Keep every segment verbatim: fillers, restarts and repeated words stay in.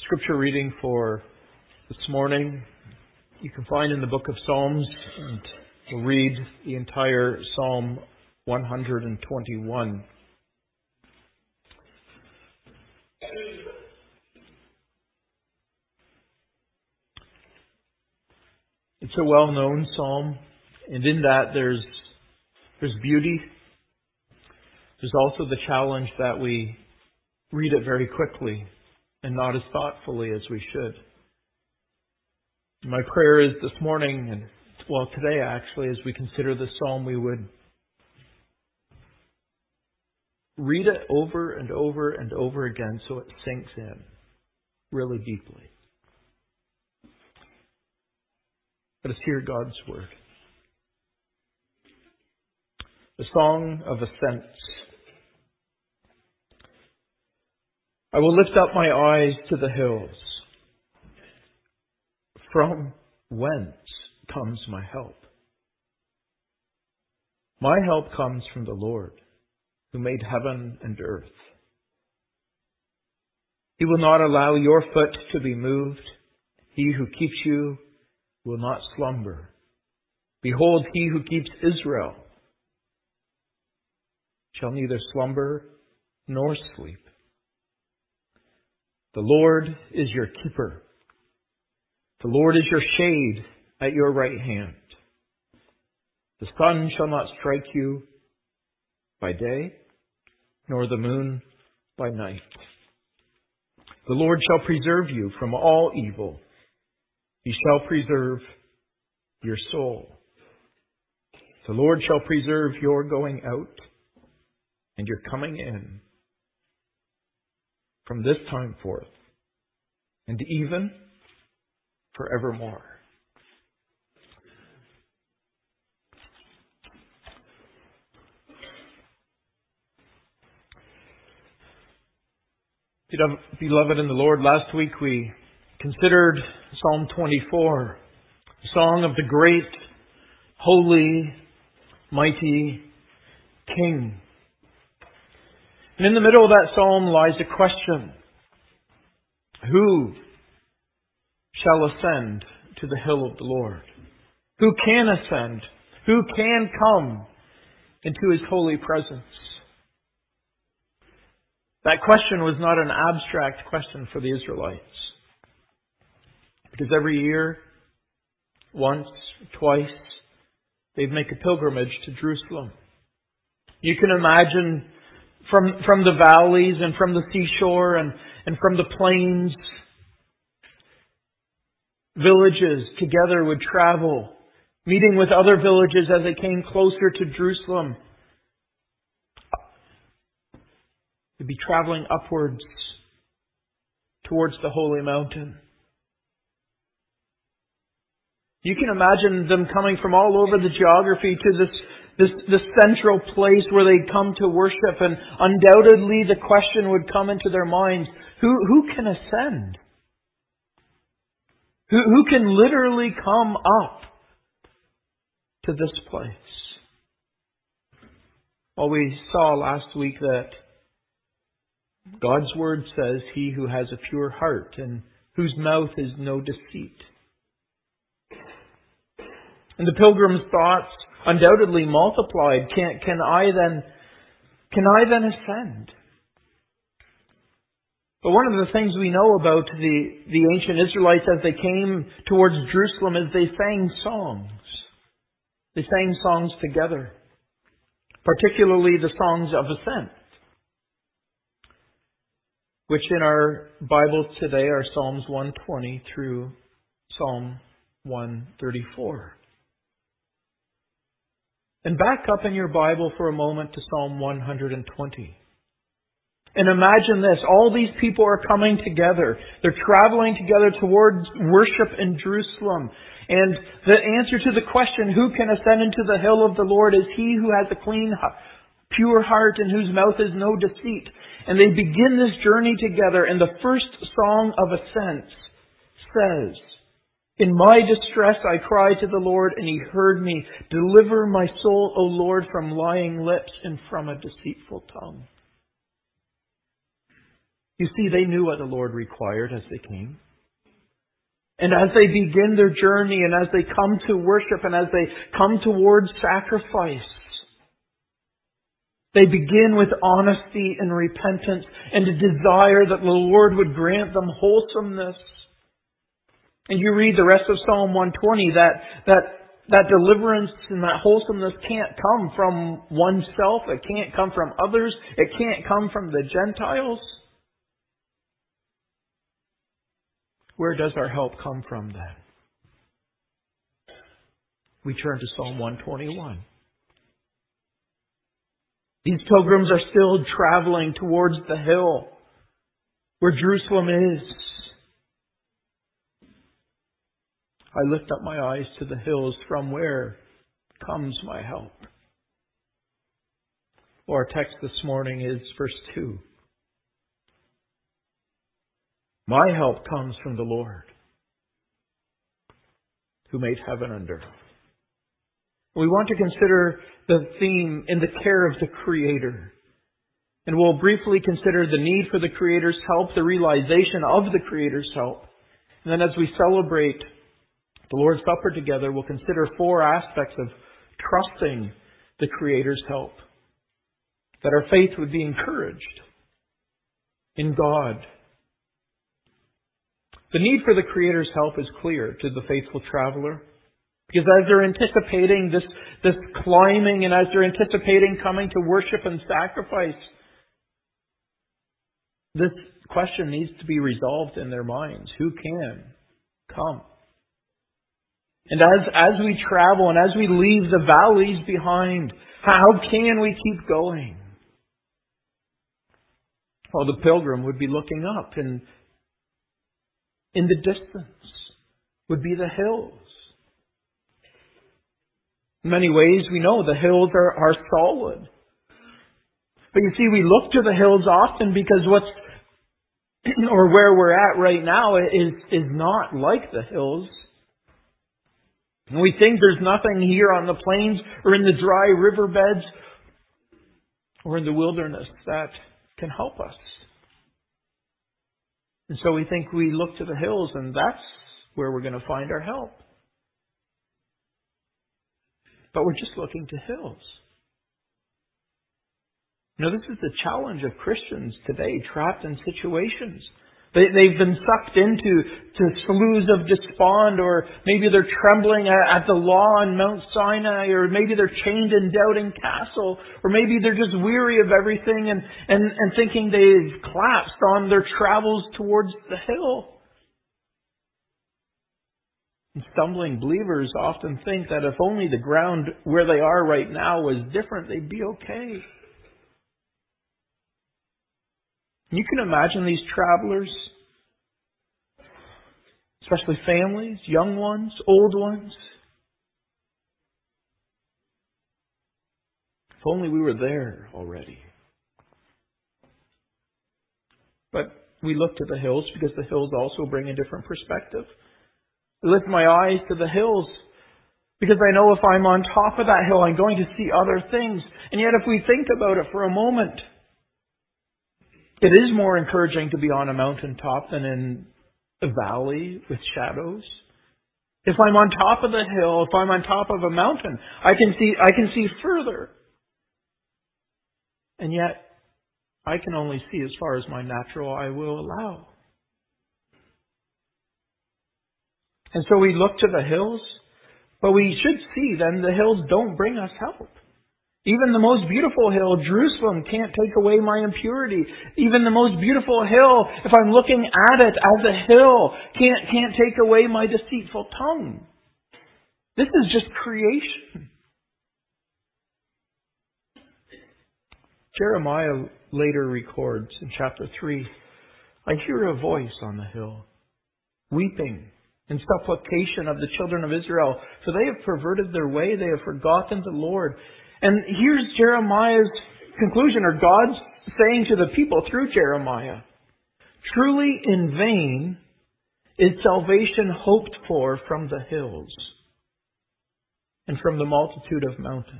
Scripture reading for this morning you can find in the book of Psalms, and we'll read the entire Psalm one hundred twenty-one. It's a well-known psalm, and in that there's there's beauty. There's also the challenge that we read it very quickly and not as thoughtfully as we should. My prayer is this morning, and well today actually, as we consider this psalm, we would read it over and over and over again so it sinks in really deeply. Let us hear God's word. The Song of Ascents. I will lift up my eyes to the hills. From whence comes my help? My help comes from the Lord, who made heaven and earth. He will not allow your foot to be moved. He who keeps you will not slumber. Behold, he who keeps Israel shall neither slumber nor sleep. The Lord is your keeper. The Lord is your shade at your right hand. The sun shall not strike you by day, nor the moon by night. The Lord shall preserve you from all evil. He shall preserve your soul. The Lord shall preserve your going out and your coming in from this time forth and even forevermore. Beloved in the Lord, last week we considered Psalm twenty-four, the song of the great, holy, mighty King. And in the middle of that psalm lies a question. Who shall ascend to the hill of the Lord? Who can ascend? Who can come into His holy presence? That question was not an abstract question for the Israelites. Because every year, once, twice, they'd make a pilgrimage to Jerusalem. You can imagine from, from the valleys and from the seashore and, and from the plains, villages together would travel, meeting with other villages as they came closer to Jerusalem. They'd be traveling upwards towards the holy mountain. You can imagine them coming from all over the geography to this, this, this central place where they'd come to worship, and undoubtedly the question would come into their minds, who, who can ascend? Who, who can literally come up to this place? Well, we saw last week that God's Word says, he who has a pure heart and whose mouth is no deceit. And the pilgrim's thoughts undoubtedly multiplied. Can, can I then, can I then ascend? But one of the things we know about the, the ancient Israelites as they came towards Jerusalem is they sang songs. They sang songs together. Particularly the songs of ascent, which in our Bibles today are Psalms one twenty through Psalm one thirty-four. And back up in your Bible for a moment to Psalm one hundred twenty. And imagine this, all these people are coming together. They're traveling together towards worship in Jerusalem. And the answer to the question, who can ascend into the hill of the Lord, is he who has a clean, pure heart and whose mouth is no deceit. And they begin this journey together, and the first song of ascent says, in my distress I cried to the Lord, and He heard me. Deliver my soul, O Lord, from lying lips and from a deceitful tongue. You see, they knew what the Lord required as they came. And as they begin their journey, and as they come to worship, and as they come towards sacrifice, they begin with honesty and repentance and a desire that the Lord would grant them wholesomeness. And you read the rest of Psalm one twenty, that, that, that deliverance and that wholesomeness can't come from oneself. It can't come from others. It can't come from the Gentiles. Where does our help come from then? We turn to Psalm one twenty-one. These pilgrims are still traveling towards the hill where Jerusalem is. I lift up my eyes to the hills, from where comes my help. Our text this morning is verse two. My help comes from the Lord, who made heaven and earth. We want to consider the theme in the care of the Creator. And we'll briefly consider the need for the Creator's help, the realization of the Creator's help. And then as we celebrate the Lord's Supper together, we'll consider four aspects of trusting the Creator's help. That our faith would be encouraged in God. The need for the Creator's help is clear to the faithful traveler. Because as they're anticipating this, this climbing, and as they're anticipating coming to worship and sacrifice, this question needs to be resolved in their minds. Who can come? And as, as we travel and as we leave the valleys behind, how can we keep going? Well, the pilgrim would be looking up, and in the distance would be the hills. In many ways, we know the hills are, are solid. But you see, we look to the hills often because what's, or where we're at right now is, is not like the hills. And we think there's nothing here on the plains or in the dry riverbeds or in the wilderness that can help us. And so we think we look to the hills, and that's where we're going to find our help. But we're just looking to hills. You know, this is the challenge of Christians today, trapped in situations. They, they've been sucked into to sloughs of despond, or maybe they're trembling at, at the law on Mount Sinai, or maybe they're chained in Doubting Castle, or maybe they're just weary of everything and, and, and thinking they've collapsed on their travels towards the hill. And stumbling believers often think that if only the ground where they are right now was different, they'd be okay. You can imagine these travelers, especially families, young ones, old ones. If only we were there already. But we look to the hills because the hills also bring a different perspective. I lift my eyes to the hills because I know if I'm on top of that hill, I'm going to see other things. And yet if we think about it for a moment, it is more encouraging to be on a mountaintop than in a valley with shadows. If I'm on top of the hill, if I'm on top of a mountain, I can see I can see further. And yet, I can only see as far as my natural eye will allow. And so we look to the hills, but we should see then the hills don't bring us help. Even the most beautiful hill, Jerusalem, can't take away my impurity. Even the most beautiful hill, if I'm looking at it as a hill, can't, can't take away my deceitful tongue. This is just creation. Jeremiah later records in chapter three, I hear a voice on the hill, weeping in supplication of the children of Israel, for they have perverted their way, they have forgotten the Lord. And here's Jeremiah's conclusion, or God's saying to the people through Jeremiah, truly in vain is salvation hoped for from the hills and from the multitude of mountains.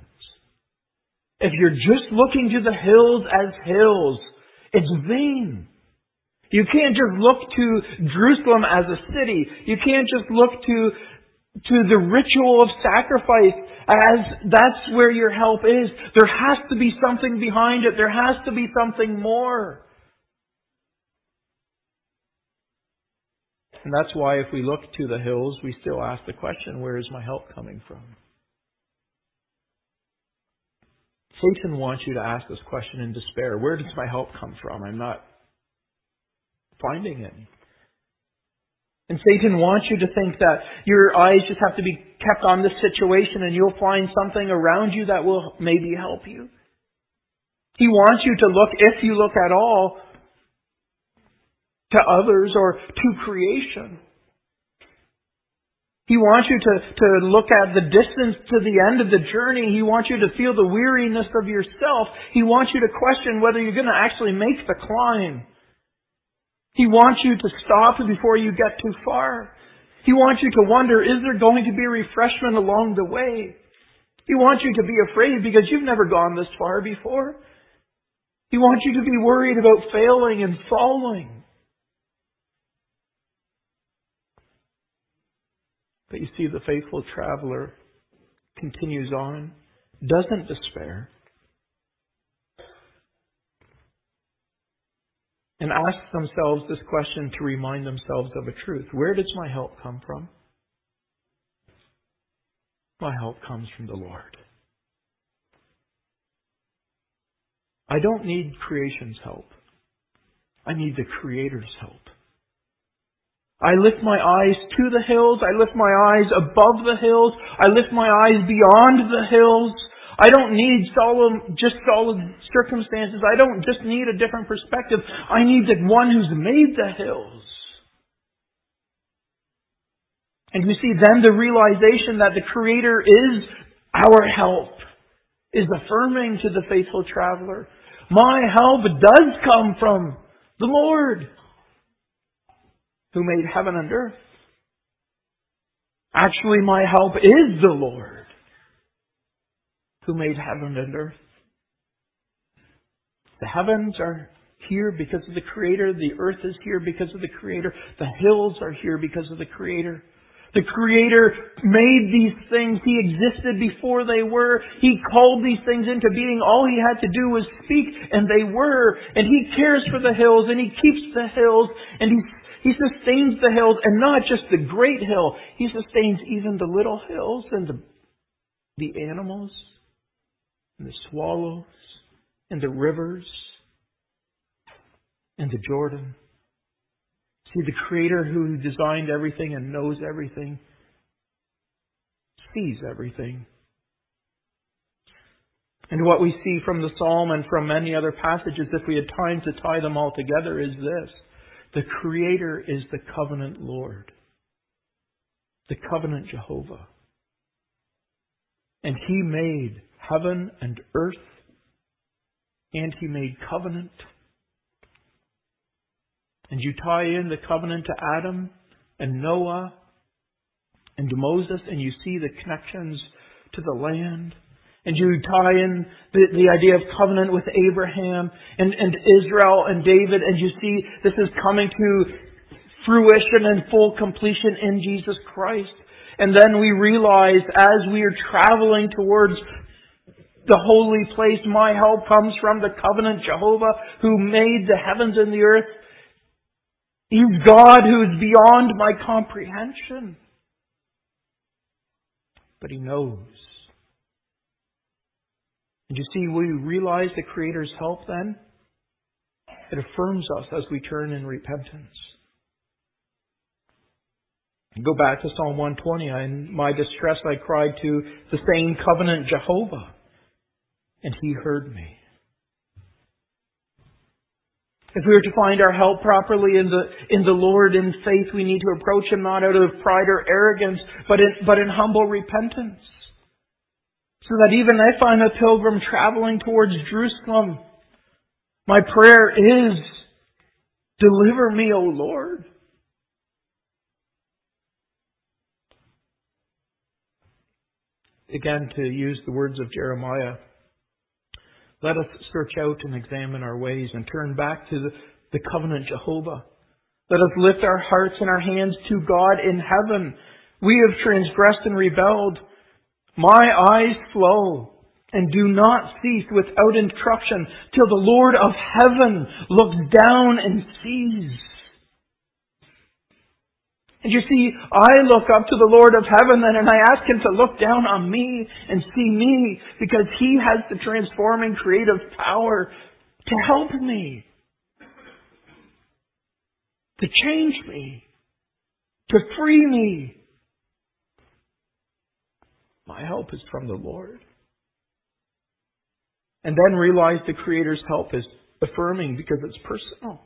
If you're just looking to the hills as hills, it's vain. You can't just look to Jerusalem as a city. You can't just look to, to the ritual of sacrifice as that's where your help is. There has to be something behind it. There has to be something more. And that's why if we look to the hills, we still ask the question, where is my help coming from? Satan wants you to ask this question in despair. Where does my help come from? I'm not finding it. And Satan wants you to think that your eyes just have to be kept on this situation and you'll find something around you that will maybe help you. He wants you to look, if you look at all, to others or to creation. He wants you to, to look at the distance to the end of the journey. He wants you to feel the weariness of yourself. He wants you to question whether you're going to actually make the climb. He wants you to stop before you get too far. He wants you to wonder, is there going to be refreshment along the way? He wants you to be afraid because you've never gone this far before. He wants you to be worried about failing and falling. But you see, the faithful traveler continues on, doesn't despair, and asks themselves this question to remind themselves of a truth. Where does my help come from? My help comes from the Lord. I don't need creation's help. I need the Creator's help. I lift my eyes to the hills. I lift my eyes above the hills. I lift my eyes beyond the hills. I don't need solemn, just solid circumstances. I don't just need a different perspective. I need the one who's made the hills. And you see, then the realization that the Creator is our help is affirming to the faithful traveler. My help does come from the Lord, who made heaven and earth. Actually, my help is the Lord, who made heaven and earth. The heavens are here because of the Creator. The earth is here because of the Creator. The hills are here because of the Creator. The Creator made these things. He existed before they were. He called these things into being. All He had to do was speak, and they were. And He cares for the hills, and He keeps the hills, and He He sustains the hills, and not just the great hill. He sustains even the little hills and the, the animals and the swallows and the rivers and the Jordan. See, the Creator who designed everything and knows everything sees everything. And what we see from the Psalm and from many other passages, if we had time to tie them all together, is this. The Creator is the covenant Lord, the covenant Jehovah. And He made heaven and earth, and He made covenant. And you tie in the covenant to Adam and Noah and to Moses, and you see the connections to the land. And you tie in the, the idea of covenant with Abraham and, and Israel and David, and you see this is coming to fruition and full completion in Jesus Christ. And then we realize as we are traveling towards the holy place, my help comes from the covenant Jehovah who made the heavens and the earth. He's God who is beyond my comprehension. But He knows. And you see, we realize the Creator's help then. It affirms us as we turn in repentance. Go back to Psalm one twenty. In my distress I cried to the same covenant Jehovah, and He heard me. If we are to find our help properly in the in the Lord in faith, we need to approach Him not out of pride or arrogance, but in, but in humble repentance. So that even if I'm a pilgrim traveling towards Jerusalem, my prayer is, deliver me, O Lord. Again, to use the words of Jeremiah, let us search out and examine our ways and turn back to the, the covenant Jehovah. Let us lift our hearts and our hands to God in heaven. We have transgressed and rebelled. My eyes flow and do not cease without interruption till the Lord of heaven looks down and sees. And you see, I look up to the Lord of heaven and I ask Him to look down on me and see me, because He has the transforming creative power to help me, to change me, to free me. My help is from the Lord. And then realize the Creator's help is affirming because it's personal.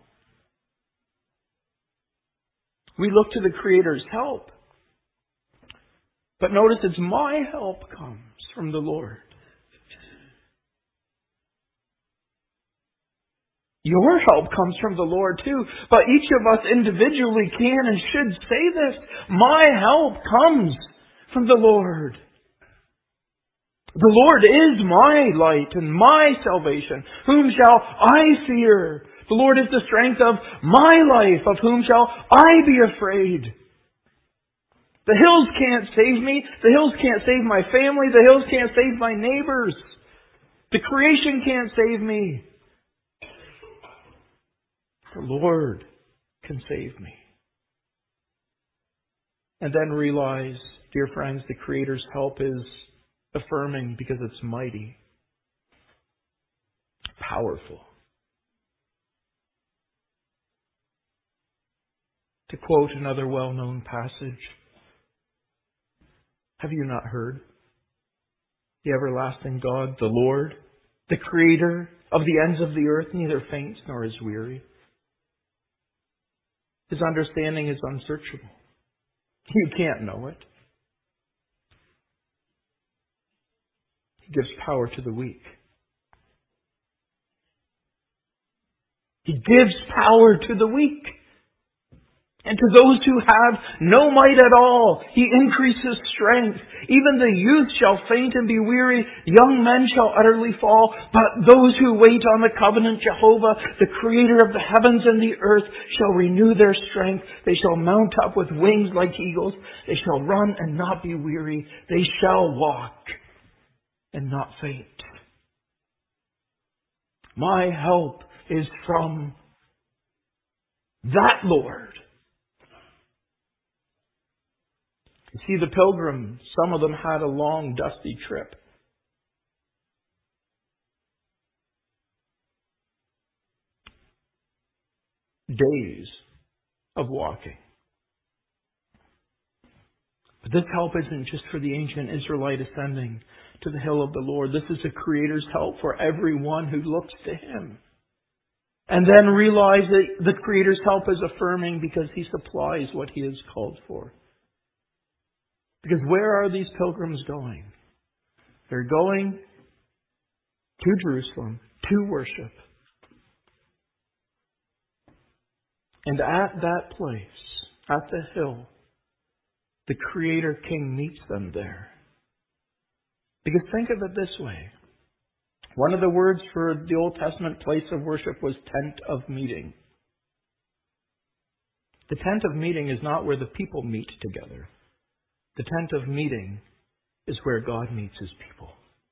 We look to the Creator's help. But notice it's my help comes from the Lord. Your help comes from the Lord too. But each of us individually can and should say this. My help comes from the Lord. The Lord is my light and my salvation. Whom shall I fear? The Lord is the strength of my life. Of whom shall I be afraid? The hills can't save me. The hills can't save my family. The hills can't save my neighbors. The creation can't save me. The Lord can save me. And then realize, dear friends, the Creator's help is affirming because it's mighty, powerful. To quote another well-known passage, have you not heard? The everlasting God, the Lord, the Creator of the ends of the earth, neither faints nor is weary. His understanding is unsearchable. You can't know it. He gives power to the weak. He gives power to the weak. And to those who have no might at all, He increases strength. Even the youth shall faint and be weary. Young men shall utterly fall. But those who wait on the covenant Jehovah, the Creator of the heavens and the earth, shall renew their strength. They shall mount up with wings like eagles. They shall run and not be weary. They shall walk and not faint. My help is from that Lord. You see, the pilgrims, some of them had a long, dusty trip. Days of walking. But this help isn't just for the ancient Israelite ascending to the hill of the Lord. This is the Creator's help for everyone who looks to Him. And then realize that the Creator's help is affirming because He supplies what He is called for. Because where are these pilgrims going? They're going to Jerusalem to worship. And at that place, at the hill, the Creator King meets them there. Because think of it this way. One of the words for the Old Testament place of worship was tent of meeting. The tent of meeting is not where the people meet together. The tent of meeting is where God meets His people.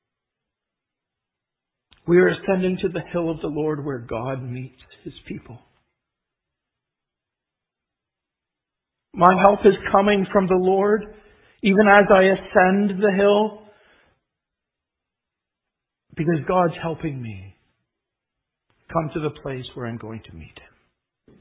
We are ascending to the hill of the Lord where God meets His people. My help is coming from the Lord, even as I ascend the hill, because God's helping me come to the place where I'm going to meet Him.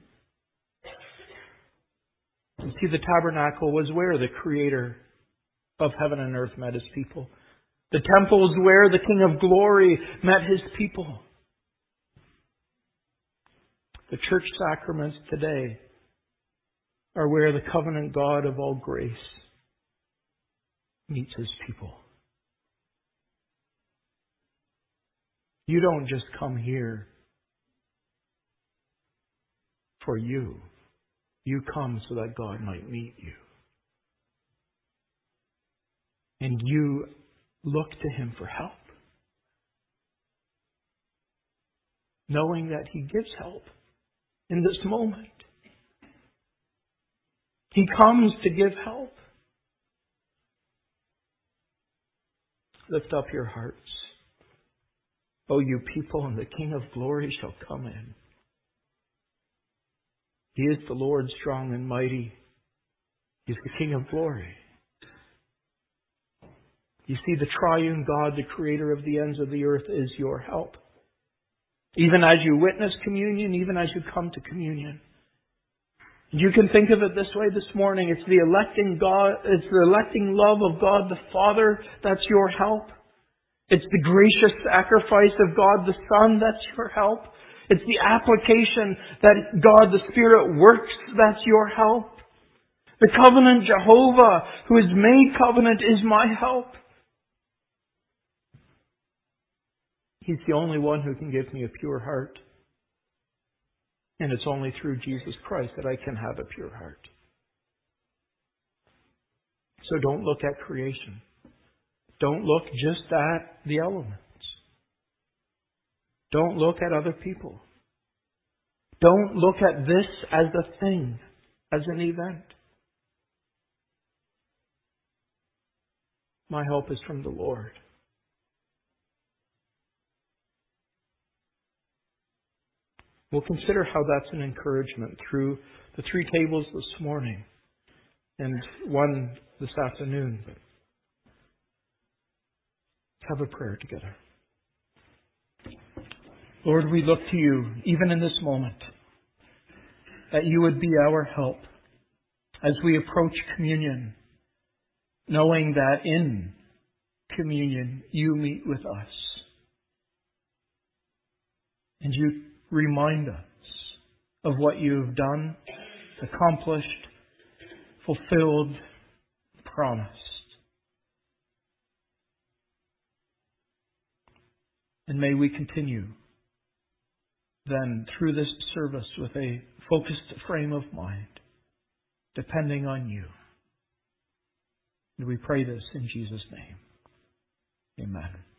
You see, the tabernacle was where the Creator of heaven and earth met His people. The temple is where the King of glory met His people. The church sacraments today are where the covenant God of all grace meets His people. You don't just come here for you. You come so that God might meet you. And you look to Him for help, knowing that He gives help in this moment. He comes to give help. Lift up your hearts, O you people, and the King of glory shall come in. He is the Lord strong and mighty. He is the King of glory. You see, the triune God, the creator of the ends of the earth, is your help. Even as you witness communion, even as you come to communion. You can think of it this way this morning. It's the electing God, it's the electing love of God the Father that's your help. It's the gracious sacrifice of God the Son that's your help. It's the application that God the Spirit works that's your help. The covenant Jehovah who has made covenant is my help. He's the only one who can give me a pure heart. And it's only through Jesus Christ that I can have a pure heart. So don't look at creation. Don't look just at the elements. Don't look at other people. Don't look at this as a thing, as an event. My help is from the Lord. We'll consider how that's an encouragement through the three tables this morning and one this afternoon. Have a prayer together. Lord, we look to you, even in this moment, that you would be our help as we approach communion, knowing that in communion you meet with us. And you remind us of what you've done, accomplished, fulfilled, promised. And may we continue then through this service with a focused frame of mind, depending on you. And we pray this in Jesus' name. Amen.